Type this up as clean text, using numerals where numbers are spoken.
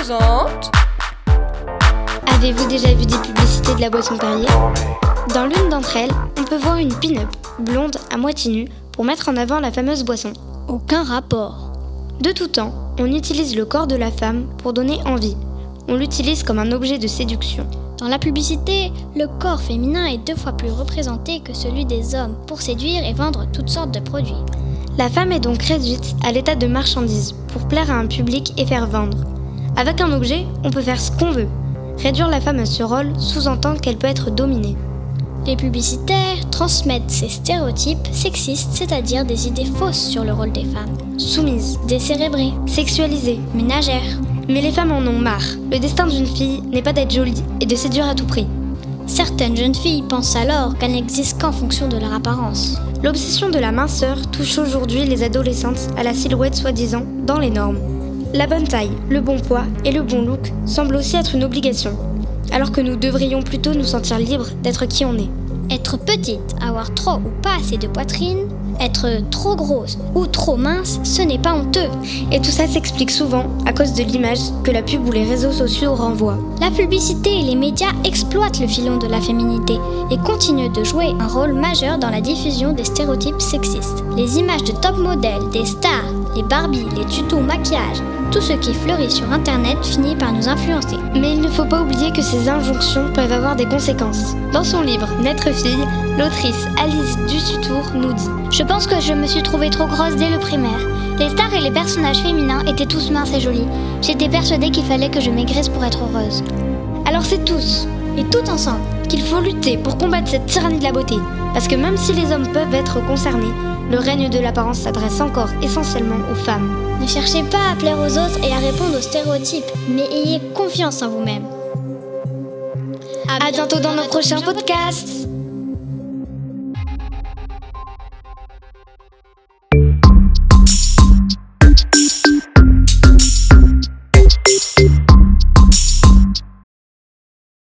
présente... Avez-vous déjà vu des publicités de la boisson Perrier ? Dans l'une d'entre elles, on peut voir une pin-up, blonde à moitié nue, pour mettre en avant la fameuse boisson. Aucun rapport. De tout temps, on utilise le corps de la femme pour donner envie. On l'utilise comme un objet de séduction. Dans la publicité, le corps féminin est 2 fois plus représenté que celui des hommes pour séduire et vendre toutes sortes de produits. La femme est donc réduite à l'état de marchandise pour plaire à un public et faire vendre. Avec un objet, on peut faire ce qu'on veut. Réduire la femme à ce rôle sous-entend qu'elle peut être dominée. Les publicitaires transmettent ces stéréotypes sexistes, c'est-à-dire des idées fausses sur le rôle des femmes. Soumises, Décérébrées, sexualisées. ménagères. Mais les femmes en ont marre. Le destin d'une fille n'est pas d'être jolie et de séduire à tout prix. Certaines jeunes filles pensent alors qu'elles n'existent qu'en fonction de leur apparence. L'obsession de la minceur touche aujourd'hui les adolescentes à la silhouette soi-disant dans les normes. La bonne taille, le bon poids et le bon look semblent aussi être une obligation, alors que nous devrions plutôt nous sentir libres d'être qui on est. Être petite, avoir trop ou pas assez de poitrine, être trop grosse ou trop mince, ce n'est pas honteux. Et tout ça s'explique souvent à cause de l'image que la pub ou les réseaux sociaux renvoient. La publicité et les médias exploitent le filon de la féminité et continuent de jouer un rôle majeur dans la diffusion des stéréotypes sexistes. Les images de top modèles, des stars, les Barbies, les tutos maquillage, tout ce qui fleurit sur internet finit par nous influencer. Mais il ne faut pas oublier que ces injonctions peuvent avoir des conséquences. Dans son livre « Naître fille », l'autrice Alice Dussutour nous dit « Je pense que je me suis trouvée trop grosse dès le primaire. Les stars et les personnages féminins étaient tous minces et jolis. J'étais persuadée qu'il fallait que je maigrisse pour être heureuse. » Alors c'est tous, Et tout ensemble, qu'il faut lutter pour combattre cette tyrannie de la beauté. Parce que même si les hommes peuvent être concernés, le règne de l'apparence s'adresse encore essentiellement aux femmes. ne cherchez pas à plaire aux autres et à répondre aux stéréotypes, mais ayez confiance en vous-même. À bientôt dans nos prochains podcasts.